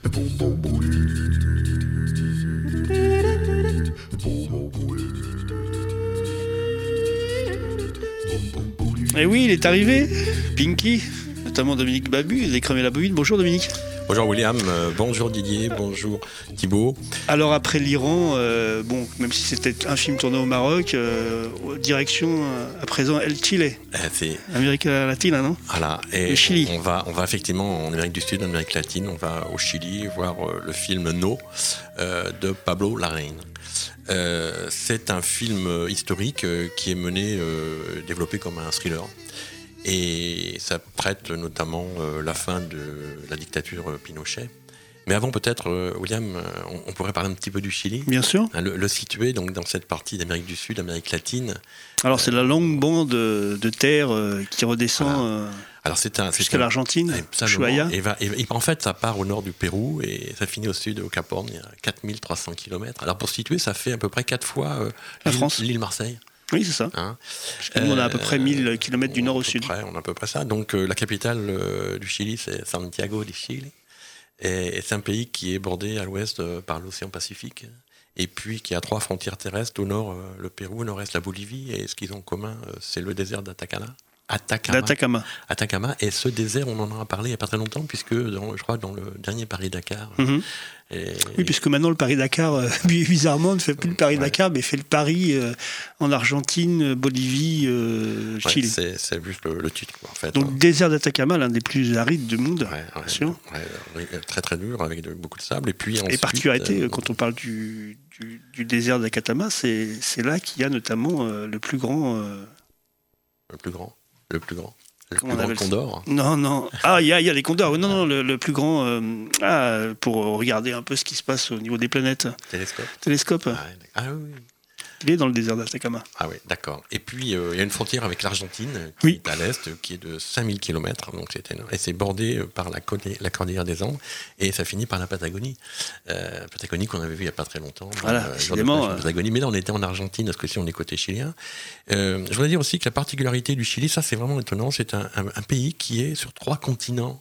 Et oui, il est arrivé, Pinky, notamment Dominique Babu, il a écrémé la bobine. Bonjour Dominique. Bonjour William, bonjour Didier, bonjour Thibaut. Alors après l'Iran, même si c'était un film tourné au Maroc, direction à présent El Chile, C'est Amérique latine, non? voilà, et le Chili. on va effectivement en Amérique du Sud, en Amérique latine, on va au Chili voir le film No de Pablo Larraín. C'est un film historique qui est développé comme un thriller. Et ça prête notamment la fin de la dictature Pinochet. Mais avant peut-être, William, on pourrait parler un petit peu du Chili. Bien sûr. Le situer donc, dans cette partie d'Amérique du Sud, Amérique latine. Alors c'est la longue bande de terre qui redescend Voilà. Alors jusqu'à l'Argentine, Ushuaia. Et en fait, ça part au nord du Pérou et ça finit au sud, au Cap Horn, il y a 4300 km. Alors pour situer, ça fait à peu près 4 fois La France. l'île Marseille. Oui, c'est ça. Hein. On a à peu près 1000 km du nord au sud. On a à peu près ça. Donc la capitale du Chili, c'est Santiago de Chile. Et c'est un pays qui est bordé à l'ouest par l'océan Pacifique. Et puis qui a 3 frontières terrestres. Au nord, le Pérou, au nord-est, la Bolivie. Et ce qu'ils ont en commun, c'est le désert d'Atacama. Et ce désert, on en a parlé il n'y a pas très longtemps, puisque je crois dans le dernier Paris-Dakar. Mm-hmm. Oui, puisque maintenant le Paris-Dakar, bizarrement, ne fait plus le Paris-Dakar, mais fait le Paris en Argentine, Bolivie, Chili. C'est juste le titre, quoi, en fait. Donc, désert d'Atacama, l'un des plus arides du monde, bien sûr. Très très dur, avec beaucoup de sable. Et puis ensuite, particularité, quand on parle du désert d'Atacama, c'est là qu'il y a notamment le plus grand condor. Non. Ah, il y a des condors. Non, le plus grand. Pour regarder un peu ce qui se passe au niveau des planètes. Télescope. Ah oui. Il est dans le désert d'Atacama. Ah oui, d'accord. Et puis, il y a une frontière avec l'Argentine, qui est à l'est, qui est de 5000 km. Donc et c'est bordé par la cordillère des Andes. Et ça finit par la Patagonie. Patagonie qu'on avait vu il n'y a pas très longtemps. Voilà, évidemment. Patagonie. Mais là, on était en Argentine, parce que si on est côté chilien. Je voudrais dire aussi que la particularité du Chili, ça c'est vraiment étonnant, c'est un pays qui est sur 3 continents.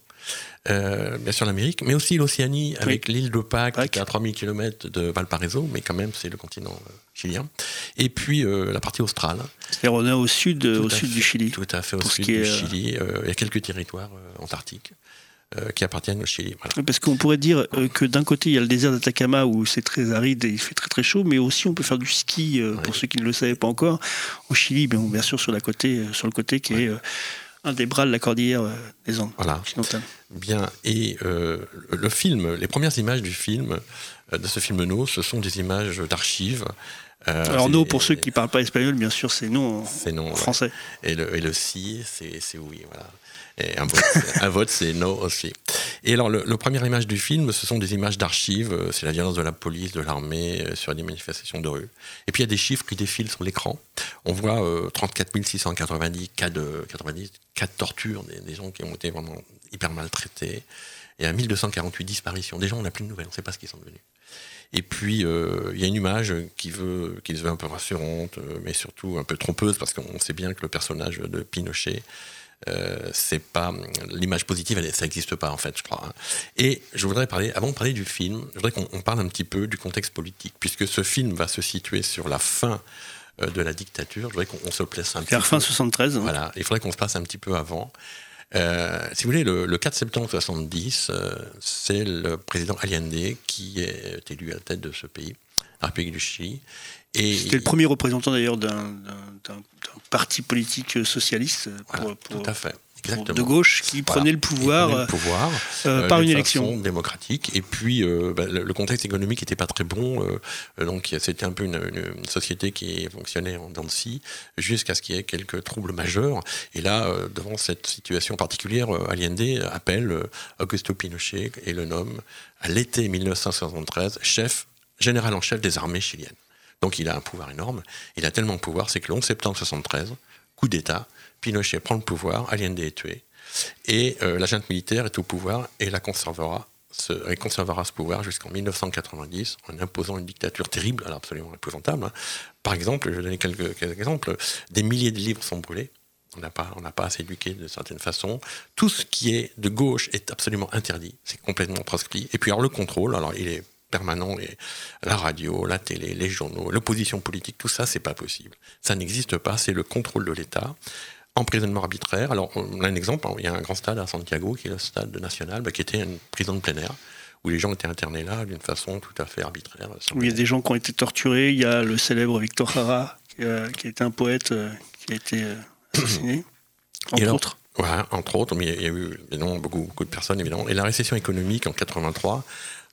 Bien sûr l'Amérique, mais aussi l'Océanie, avec l'île de Pâques qui est à 3000 km de Valparaiso, mais quand même c'est le continent chilien. Et puis la partie australe. C'est-à-dire on est au sud du Chili. Tout à fait, au sud du Chili. Il y a quelques territoires antarctiques qui appartiennent au Chili. Voilà. Parce qu'on pourrait dire que d'un côté il y a le désert d'Atacama où c'est très aride et il fait très très chaud, mais aussi on peut faire du ski, pour ceux qui ne le savaient pas encore, au Chili, bien sûr sur le côté qui est un des bras de la cordillère des Andes occidentales. Bien, et le film, les premières images du film, de ce film No, ce sont des images d'archives. Alors No, pour ceux qui ne parlent pas espagnol, bien sûr, c'est non en français. Et le si, c'est oui, voilà. Et un vote, c'est no aussi. Et alors, la première image du film, ce sont des images d'archives, c'est la violence de la police, de l'armée, sur des manifestations de rue. Et puis, il y a des chiffres qui défilent sur l'écran. On voit 34 690 cas de torture, des gens qui ont été vraiment hyper maltraités. Et 1248 disparitions. Des gens, on n'a plus de nouvelles, on ne sait pas ce qu'ils sont devenus. Et puis, il y a une image qui se veut un peu rassurante, mais surtout un peu trompeuse, parce qu'on sait bien que le personnage de Pinochet, c'est pas l'image positive, ça n'existe pas en fait, je crois. Hein. Et je voudrais avant de parler du film, je voudrais qu'on parle un petit peu du contexte politique, puisque ce film va se situer sur la fin de la dictature. Je voudrais qu'on se place un petit peu. Fin 73. Voilà, il faudrait qu'on se place un petit peu avant. Si vous voulez, le 4 septembre 70, c'est le président Allende qui est élu à la tête de ce pays, la République du Chili. C'était le premier représentant d'ailleurs d'un parti politique socialiste tout à fait. Exactement. De gauche qui prenait le pouvoir, par une élection démocratique. Et puis le contexte économique n'était pas très bon, donc c'était un peu une société qui fonctionnait en dents de scie jusqu'à ce qu'il y ait quelques troubles majeurs. Et là, devant cette situation particulière, Allende appelle Augusto Pinochet et le nomme à l'été 1973 général en chef des armées chiliennes. Donc il a un pouvoir énorme. Il a tellement de pouvoir, c'est que le 11 septembre 1973, coup d'État, Pinochet prend le pouvoir, Allende est tué, et la junte militaire est au pouvoir et conservera ce pouvoir jusqu'en 1990 en imposant une dictature terrible, alors absolument épouvantable. Hein. Par exemple, je vais donner quelques exemples, des milliers de livres sont brûlés, On n'a pas à s'éduquer de certaine façon. Tout ce qui est de gauche est absolument interdit. C'est complètement proscrit. Et puis alors le contrôle, alors il est permanent. La radio, la télé, les journaux, l'opposition politique, tout ça, c'est pas possible. Ça n'existe pas. C'est le contrôle de l'État. Emprisonnement arbitraire. Alors on a un exemple. Il y a un grand stade à Santiago qui est le stade national, qui était une prison de plein air, où les gens étaient internés là d'une façon tout à fait arbitraire. Où il y a des gens qui ont été torturés. Il y a le célèbre Victor Jara, qui était un poète qui a été assassiné, entre autres. Voilà, entre autres, mais il y a eu évidemment, beaucoup de personnes, évidemment. Et la récession économique en 83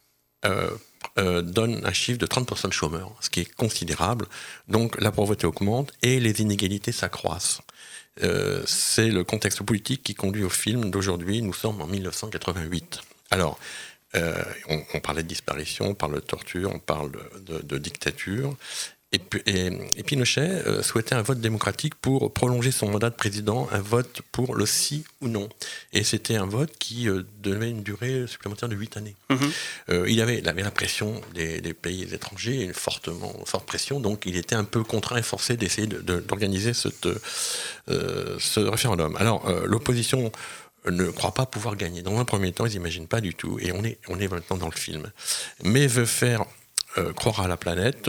donne un chiffre de 30% de chômeurs, ce qui est considérable. Donc la pauvreté augmente et les inégalités s'accroissent. C'est le contexte politique qui conduit au film d'aujourd'hui. Nous sommes en 1988. Alors, on parlait de disparition, on parle de torture, on parle de dictature. Et Pinochet souhaitait un vote démocratique pour prolonger son mandat de président, un vote pour le si ou non. Et c'était un vote qui donnait une durée supplémentaire de 8 années. Il avait la pression des pays étrangers, une forte pression, donc il était un peu contraint et forcé d'essayer d'organiser ce référendum. Alors, l'opposition ne croit pas pouvoir gagner. Dans un premier temps, ils n'imaginent pas du tout, et on est maintenant dans le film. Mais veut faire croire à la planète...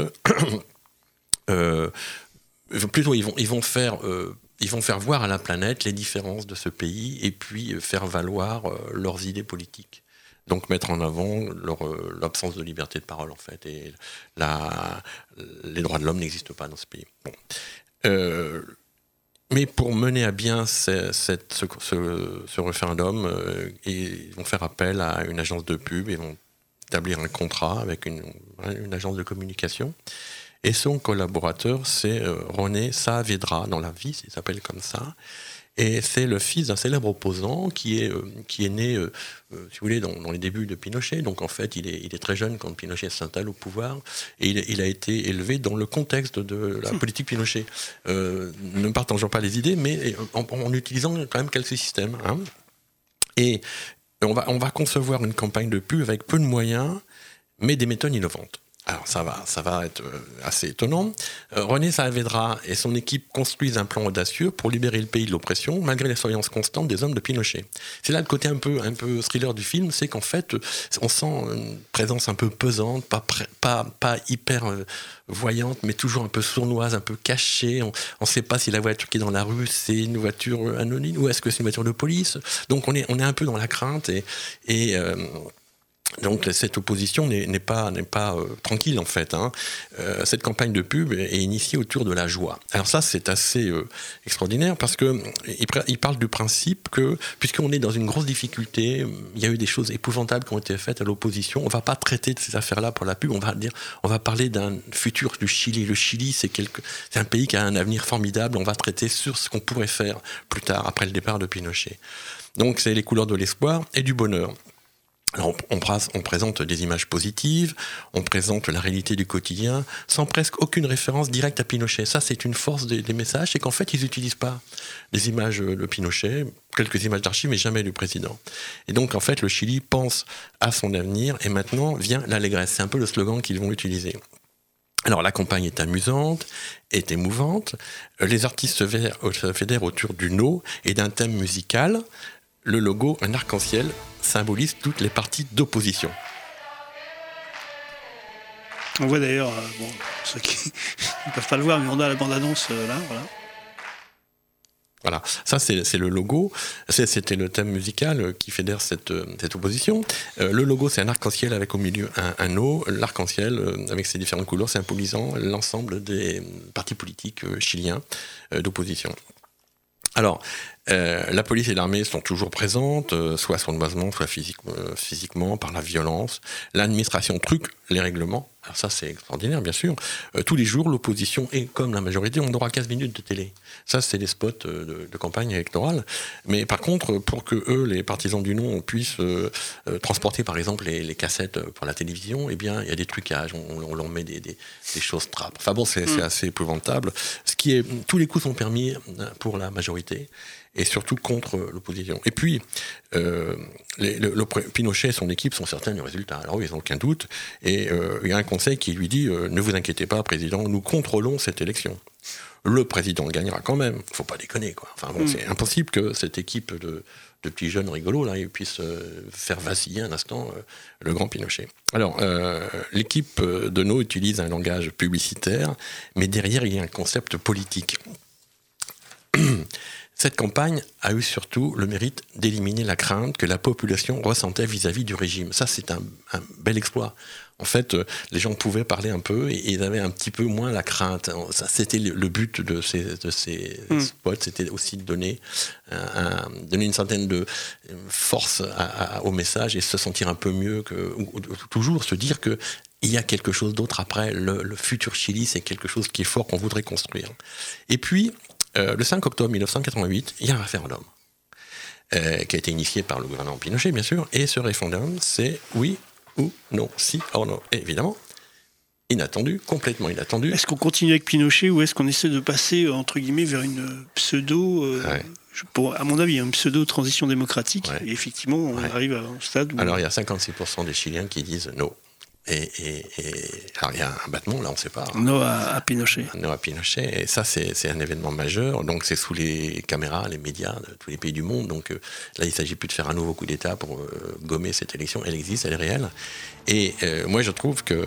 plutôt, ils vont faire voir à la planète les différences de ce pays et puis faire valoir leurs idées politiques. Donc mettre en avant l'absence de liberté de parole, en fait. Et les droits de l'homme n'existent pas dans ce pays. Bon. Mais pour mener à bien ce référendum, ils vont faire appel à une agence de pub, ils vont établir un contrat avec une agence de communication. Et son collaborateur, c'est René Saavedra, dans la vie, il s'appelle comme ça. Et c'est le fils d'un célèbre opposant qui est né, si vous voulez, dans les débuts de Pinochet. Donc en fait, il est très jeune quand Pinochet s'installe au pouvoir. Et il a été élevé dans le contexte de la politique Pinochet. Ne partageant pas les idées, mais en utilisant quand même quelques systèmes. Hein. Et on va concevoir une campagne de pub avec peu de moyens, mais des méthodes innovantes. Alors ça va être assez étonnant. René Saavedra et son équipe construisent un plan audacieux pour libérer le pays de l'oppression, malgré la surveillance constante des hommes de Pinochet. C'est là le côté un peu thriller du film, c'est qu'en fait, on sent une présence un peu pesante, pas hyper voyante, mais toujours un peu sournoise, un peu cachée. On ne sait pas si la voiture qui est dans la rue, c'est une voiture anonyme ou est-ce que c'est une voiture de police. Donc on est un peu dans la crainte et donc cette opposition n'est pas tranquille en fait. Hein. Cette campagne de pub est initiée autour de la joie. Alors ça c'est assez extraordinaire parce que il parle du principe que puisqu'on est dans une grosse difficulté, il y a eu des choses épouvantables qui ont été faites à l'opposition. On va pas traiter de ces affaires-là pour la pub. On va parler d'un futur du Chili. Le Chili c'est un pays qui a un avenir formidable. On va traiter sur ce qu'on pourrait faire plus tard après le départ de Pinochet. Donc c'est les couleurs de l'espoir et du bonheur. Alors on présente des images positives, on présente la réalité du quotidien, sans presque aucune référence directe à Pinochet. Ça, c'est une force des messages, c'est qu'en fait, ils n'utilisent pas des images de Pinochet, quelques images d'archives, mais jamais du président. Et donc, en fait, le Chili pense à son avenir, et maintenant vient l'allégresse. C'est un peu le slogan qu'ils vont utiliser. Alors, la campagne est amusante, est émouvante. Les artistes se fédèrent autour du no et d'un thème musical. Le logo, un arc-en-ciel, symbolise toutes les parties d'opposition. On voit d'ailleurs, ceux qui ne peuvent pas le voir, mais on a la bande-annonce là, voilà. Voilà, ça c'est le logo, c'était le thème musical qui fédère cette opposition. Le logo c'est un arc-en-ciel avec au milieu un O, l'arc-en-ciel avec ses différentes couleurs symbolisant l'ensemble des partis politiques chiliens d'opposition. Alors, la police et l'armée sont toujours présentes, soit sournoisement, soit physiquement, par la violence. L'administration truque les règlements. Alors ça, c'est extraordinaire, bien sûr. Tous les jours, l'opposition, et comme la majorité, ont droit à 15 minutes de télé. Ça, c'est des spots de campagne électorale. Mais par contre, pour que eux, les partisans du non, puissent transporter, par exemple, les cassettes pour la télévision, eh bien, il y a des trucages. On leur met des choses trappes. Enfin bon, c'est assez épouvantable. Tous les coups sont permis pour la majorité. et surtout contre l'opposition. Et puis, Pinochet et son équipe sont certains du résultat. Alors, ils n'ont aucun doute. Et il y a un conseil qui lui dit ne vous inquiétez pas, président, nous contrôlons cette élection. Le président gagnera quand même. Il ne faut pas déconner, quoi. Enfin, bon, c'est impossible que cette équipe de petits jeunes rigolos là, ils puissent faire vaciller un instant le grand Pinochet. Alors, l'équipe de No utilise un langage publicitaire, mais derrière, il y a un concept politique. Cette campagne a eu surtout le mérite d'éliminer la crainte que la population ressentait vis-à-vis du régime. Ça, c'est un bel exploit. En fait, les gens pouvaient parler un peu et ils avaient un petit peu moins la crainte. Ça, c'était le but de ces spots, c'était aussi de donner une certaine de force au message et se sentir un peu mieux, ou toujours se dire que il y a quelque chose d'autre après. Le futur Chili, c'est quelque chose qui est fort, qu'on voudrait construire. Et puis, le 5 octobre 1988, il y a un référendum qui a été initié par le gouvernement Pinochet, bien sûr, et ce référendum, c'est oui ou non, si ou non. Et évidemment, inattendu, complètement inattendu. Est-ce qu'on continue avec Pinochet ou est-ce qu'on essaie de passer, entre guillemets, vers une pseudo... à mon avis, une pseudo-transition démocratique. Ouais. Et effectivement, on arrive à un stade où... Alors, il y a 56% des Chiliens qui disent non. Alors il y a un battement, là on ne sait pas. Non à Pinochet. Non à Pinochet, et ça c'est un événement majeur, donc c'est sous les caméras, les médias de tous les pays du monde, donc là il ne s'agit plus de faire un nouveau coup d'État pour gommer cette élection, elle existe, elle est réelle. Et moi je trouve que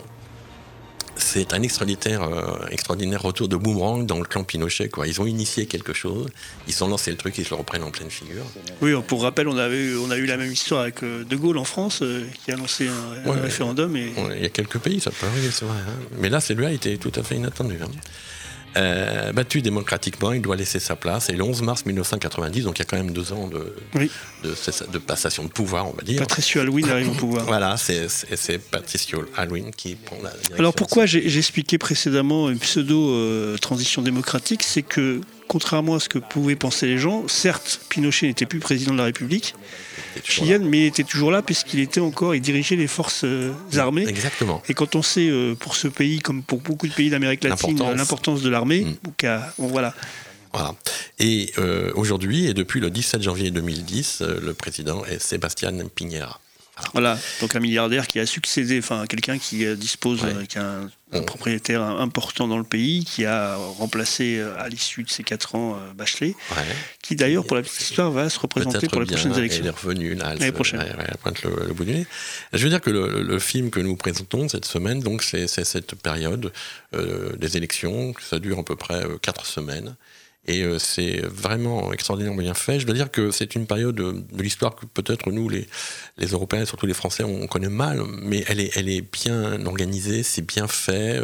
c'est un extraordinaire retour de boomerang dans le clan Pinochet, quoi. Ils ont initié quelque chose, ils ont lancé le truc, ils se le reprennent en pleine figure. Oui, pour rappel, on a eu la même histoire avec De Gaulle en France, qui a lancé un référendum. Et... il y a quelques pays, ça peut arriver, c'est vrai. Hein. Mais là, celui-là était tout à fait inattendu. Hein. Battu démocratiquement, il doit laisser sa place. Et le 11 mars 1990, donc il y a quand même 2 ans de passation de pouvoir, on va dire. Patricio Aylwin arrive au pouvoir. Voilà, c'est Patricio Aylwin qui prend la direction. Alors pourquoi j'ai expliqué précédemment une pseudo-transition démocratique, c'est que, contrairement à ce que pouvaient penser les gens, certes, Pinochet n'était plus président de la République chilienne, mais il était toujours là puisqu'il dirigeait les forces armées. Exactement. Et quand on sait, pour ce pays, comme pour beaucoup de pays d'Amérique latine, l'importance de l'armée, voilà. Voilà. Et aujourd'hui, et depuis le 17 janvier 2010, le président est Sébastien Piñera. Voilà, donc un milliardaire qui a succédé, enfin quelqu'un qui dispose, qui a un propriétaire important dans le pays, qui a remplacé à l'issue de ces 4 ans Bachelet, qui d'ailleurs, pour la petite histoire, va se représenter peut-être pour les prochaines élections. Elle est revenue là, l'année prochaine. Elle pointe le bout du nez. Je veux dire que le film que nous présentons cette semaine, donc c'est cette période des élections, ça dure à peu près 4 semaines. Et c'est vraiment extraordinairement bien fait. Je dois dire que c'est une période de l'histoire que peut-être nous, les Européens et surtout les Français, on connaît mal, mais elle est bien organisée, c'est bien fait,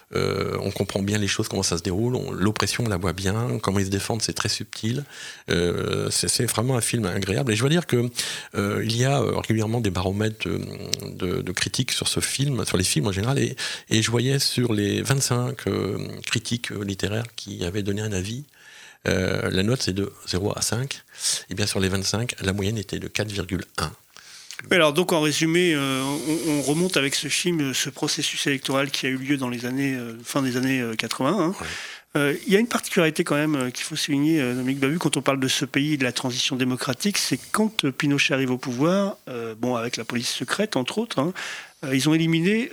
on comprend bien les choses, comment ça se déroule, l'oppression on la voit bien, comment ils se défendent, c'est très subtil. C'est vraiment un film agréable. Et je dois dire que il y a régulièrement des baromètres de critiques sur ce film, sur les films en général, et je voyais sur les 25 critiques littéraires qui avaient donné un avis, la note c'est de 0 à 5, et bien sur les 25, la moyenne était de 4,1. Alors donc en résumé, on remonte avec ce film, ce processus électoral qui a eu lieu dans les années, fin des années 80. Il y a une particularité quand même qu'il faut souligner, Dominique Babu, quand on parle de ce pays et de la transition démocratique, c'est quand Pinochet arrive au pouvoir, avec la police secrète entre autres, ils ont éliminé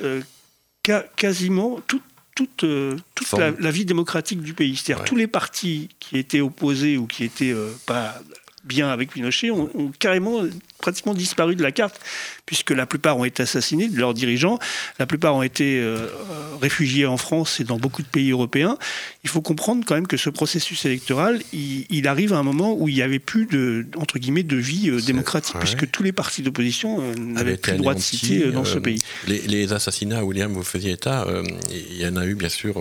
quasiment toute la vie démocratique du pays. C'est-à-dire tous les partis qui étaient opposés ou qui étaient pas bien avec Pinochet ont carrément pratiquement disparu de la carte, puisque la plupart ont été assassinés de leurs dirigeants, la plupart ont été réfugiés en France et dans beaucoup de pays européens. Il faut comprendre quand même que ce processus électoral, il arrive à un moment où il n'y avait plus entre guillemets, de vie démocratique, puisque tous les partis d'opposition n'avaient plus le droit de citer dans ce pays. Les assassinats, William, vous faisiez état, il y en a eu bien sûr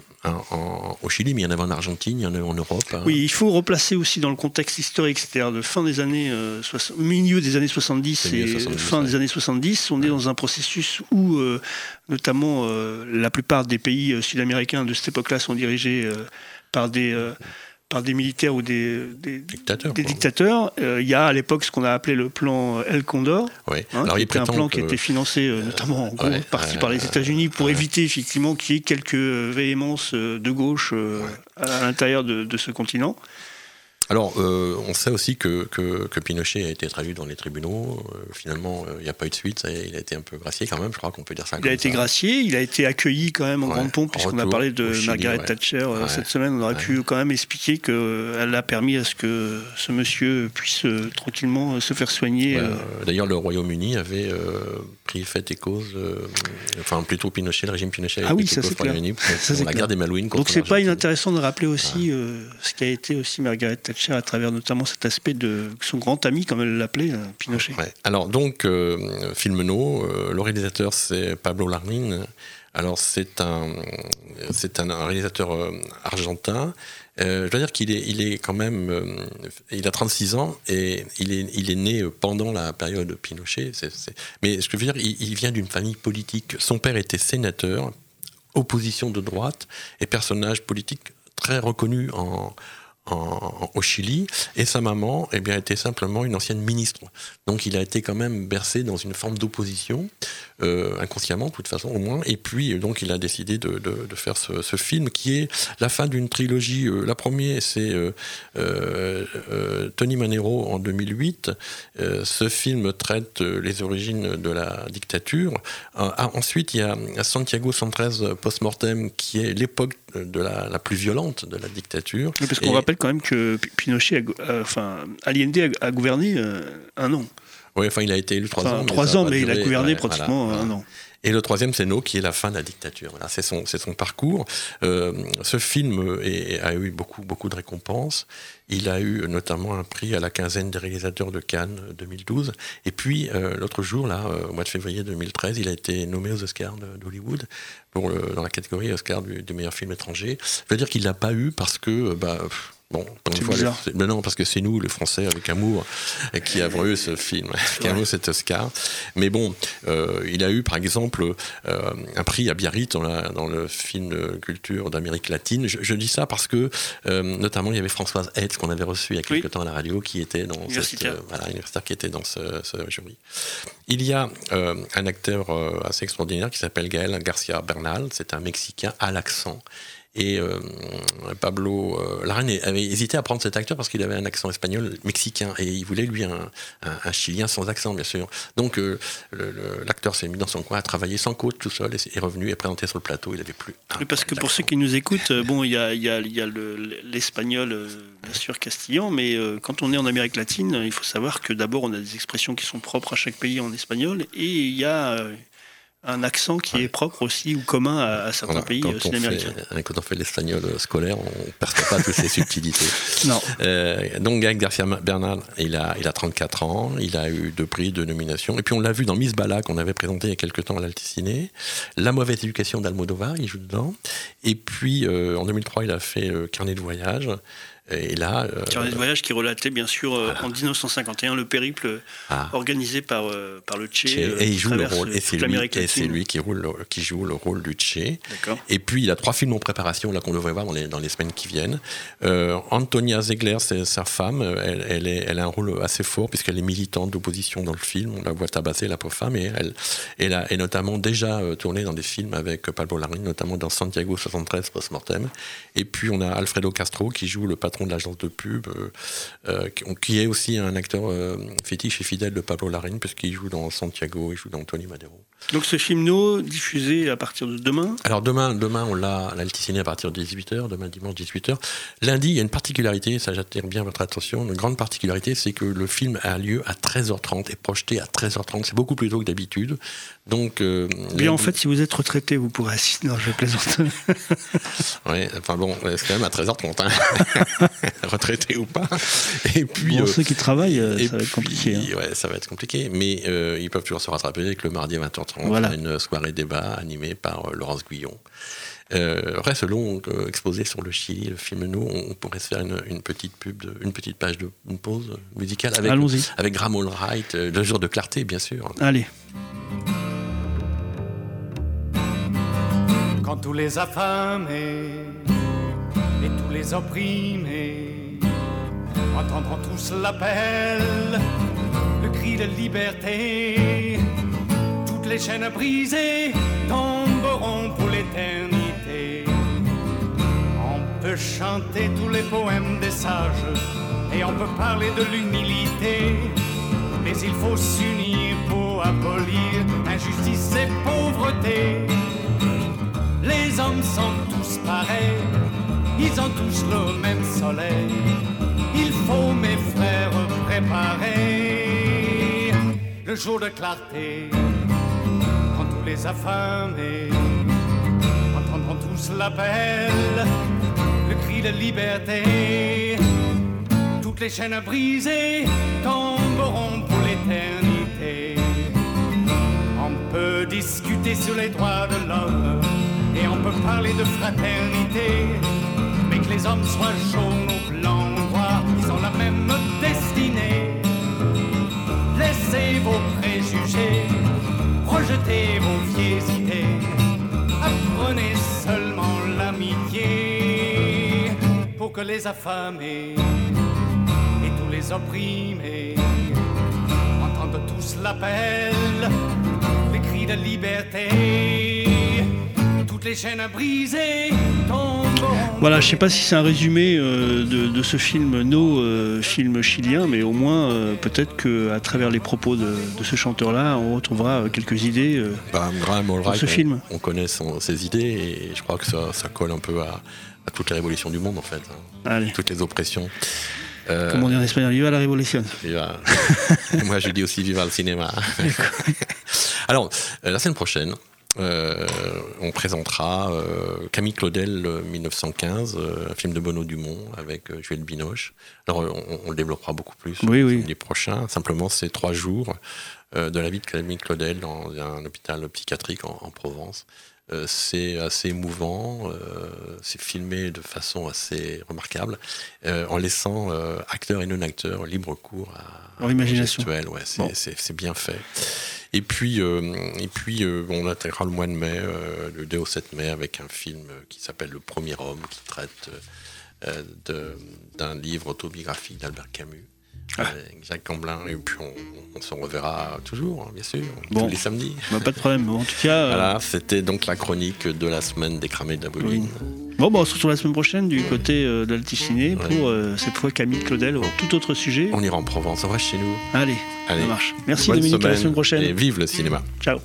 au Chili, mais il y en avait en Argentine, il y en a en Europe. Oui, il faut replacer aussi dans le contexte historique, c'est-à-dire de fin des années milieu des années 70 et fin des années 70, on est dans un processus où notamment la plupart des pays sud-américains de cette époque-là sont dirigés par des militaires ou des dictateurs. Il y a à l'époque ce qu'on a appelé le plan El Condor, qui était un plan qui était financé notamment en grande partie par les États-Unis pour éviter effectivement qu'il y ait quelques véhémences de gauche à l'intérieur de ce continent. Alors, on sait aussi que Pinochet a été traduit dans les tribunaux. Finalement, il n'y a pas eu de suite. Il a été un peu gracié quand même, je crois qu'on peut dire ça. Il a été gracié, il a été accueilli quand même en grande pompe, puisqu'on a parlé de Chili, Margaret Thatcher cette semaine. On aurait pu quand même expliquer qu'elle a permis à ce que ce monsieur puisse tranquillement se faire soigner. D'ailleurs, le Royaume-Uni avait pris fait et cause, enfin plutôt Pinochet, le régime Pinochet avait pris cause pour le Royaume-Uni pour la guerre des Malouines. Donc c'est pas inintéressant de rappeler aussi ce qu'a été aussi Margaret Thatcher à travers notamment cet aspect de son grand ami, comme elle l'appelait, Pinochet. Ouais. Alors donc, film No, le réalisateur c'est Pablo Larraín. Alors c'est un réalisateur argentin. Je dois dire qu'il est quand même, il a 36 ans et il est né pendant la période Pinochet. Mais ce que je veux dire, il vient d'une famille politique. Son père était sénateur, opposition de droite et personnage politique très reconnu au Chili, et sa maman était simplement une ancienne ministre. Donc il a été quand même bercé dans une forme d'opposition, inconsciemment de toute façon au moins, et puis donc il a décidé de faire ce film qui est la fin d'une trilogie. La première c'est Tony Manero en 2008. Ce film traite les origines de la dictature. Ensuite il y a Santiago 113 post-mortem qui est l'époque de la plus violente de la dictature. Oui, parce qu'on rappelle quand même que Pinochet, Allende a gouverné un an. Oui, enfin il a été élu 3 ans. 3 ans, mais il a gouverné pratiquement un an. Et le troisième, c'est No, qui est la fin de la dictature. Voilà, c'est son parcours. Ce film a eu beaucoup de récompenses. Il a eu notamment un prix à la quinzaine des réalisateurs de Cannes 2012. Et puis, l'autre jour, là, au mois de février 2013, il a été nommé aux Oscars d'Hollywood dans la catégorie Oscar du meilleur film étranger. Je veux dire qu'il ne l'a pas eu parce que... Bon, non, parce que c'est nous, les Français, avec amour, qui avons eu ce film, qui avons eu cet Oscar. Mais bon, il a eu, par exemple, un prix à Biarritz dans le film culture d'Amérique latine. Je dis ça parce que, notamment, il y avait Françoise Hetz, qu'on avait reçue il y a quelques temps à la radio, qui était dans universitaire qui était dans ce jury. Il y a un acteur assez extraordinaire qui s'appelle Gael Garcia Bernal. C'est un Mexicain à l'accent. Et Pablo Larraín avait hésité à prendre cet acteur parce qu'il avait un accent espagnol mexicain et il voulait lui un Chilien sans accent, bien sûr. Donc l'acteur s'est mis dans son coin à travailler sans coach tout seul et est revenu et présenté sur le plateau. Il n'avait plus un parce que pour ceux qui nous écoutent, bon, il y a l'espagnol, bien sûr, castillan, mais quand on est en Amérique latine, il faut savoir que d'abord on a des expressions qui sont propres à chaque pays en espagnol et il y a un accent qui est propre aussi ou commun à certains pays sud-américains. Quand on fait l'espagnol scolaire, on ne perd pas toutes ces subtilités. Non. Donc Gael Garcia Bernal, il a 34 ans, il a eu 2 prix, 2 nominations, et puis on l'a vu dans Miss Bala qu'on avait présenté il y a quelques temps à l'Alticiné, La mauvaise éducation d'Almodovar, il joue dedans, et puis en 2003 il a fait Carnet de voyage. Et là, Carnet de voyage qui relatait bien sûr en 1951 le périple organisé par le Che. Et il joue le rôle, et c'est lui qui joue le rôle du Che. D'accord. Et puis il a 3 films en préparation là qu'on devrait voir dans les semaines qui viennent. Antonia Zegler, c'est sa femme, elle a un rôle assez fort puisqu'elle est militante d'opposition dans le film. On la voit tabasser, la pauvre femme, et elle a notamment déjà tourné dans des films avec Pablo Larraín, notamment dans Santiago 73 post-mortem. Et puis on a Alfredo Castro qui joue le patron de l'agence de pub, qui est aussi un acteur fétiche et fidèle de Pablo Larraín, puisqu'il joue dans Santiago, il joue dans Tony Manero. Donc ce film No, diffusé à partir de demain ? Alors demain on l'a à l'Alticiné à partir de 18h, demain dimanche 18h. Lundi, il y a une particularité, ça j'attire bien votre attention, une grande particularité, c'est que le film a lieu à 13h30, est projeté à 13h30, c'est beaucoup plus tôt que d'habitude. Donc, en fait, si vous êtes retraité, vous pourrez assister. Non, je plaisante. Oui, enfin bon, c'est quand même à 13h30, hein. Retraité ou pas. Et puis, ceux qui travaillent, ça va être compliqué. Hein. Ouais, ça va être compliqué, mais ils peuvent toujours se rattraper avec le mardi à 20h30. Voilà. Une soirée débat animée par Laurence Guillon. Après, ce long exposé sur le Chili, le film No, on pourrait se faire une petite page une pause musicale avec Graham Allwright, Le jour de clarté, bien sûr. Allez. Quand tous les affamés et tous les opprimés entendront tous l'appel, le cri de liberté, toutes les chaînes brisées tomberont pour l'éternité. On peut chanter tous les poèmes des sages et on peut parler de l'humilité, mais il faut s'unir pour abolir injustice et pauvreté. Les hommes sont tous pareils, ils ont tous le même soleil. Il faut, mes frères, préparer le jour de clarté, quand tous les affamés entendront tous l'appel, le cri de liberté. Toutes les chaînes brisées tomberont pour l'éternité. On peut discuter sur les droits de l'homme et on peut parler de fraternité, mais que les hommes soient jaunes ou blancs ou noirs, ils ont la même destinée. Laissez vos préjugés, rejetez vos vieilles idées, apprenez seulement l'amitié pour que les affamés et tous les opprimés entendent tous l'appel, les cris de liberté. Toutes les chaînes brisées tomberont. Voilà, je ne sais pas si c'est un résumé de ce film film chilien, mais au moins peut-être qu'à travers les propos de ce chanteur-là, on retrouvera quelques idées pour ce film. On connaît ses idées et je crois que ça colle un peu à toutes les révolutions du monde en fait, toutes les oppressions. Comment on dit en espagnol, viva la révolution. Viva. Moi je dis aussi viva le cinéma. Alors, la semaine prochaine, on présentera Camille Claudel 1915, un film de Benoît Dumont avec Juliette Binoche. Alors on le développera beaucoup plus samedi prochain. Simplement, c'est 3 jours de la vie de Camille Claudel dans un hôpital psychiatrique en Provence. C'est assez émouvant, c'est filmé de façon assez remarquable, en laissant acteurs et non-acteurs libre cours à l'imagination. Ouais, c'est bien fait. Et puis on attaquera le mois de mai, le 2 au 7 mai, avec un film qui s'appelle Le Premier Homme, qui traite d'un livre autobiographique d'Albert Camus. Avec Jacques Gamblin, et puis on se reverra toujours, bien sûr, tous les samedis. Pas de problème, en tout cas... Voilà, c'était donc la chronique de la semaine des cramés de la bobine. Bon, on se retrouve la semaine prochaine du côté d'Alticiné pour cette fois Camille Claudel, tout autre sujet. On ira en Provence, on reste chez nous. Allez, ça marche. Merci Bonne Dominique, semaine, à la semaine prochaine. Et vive le cinéma. Ciao.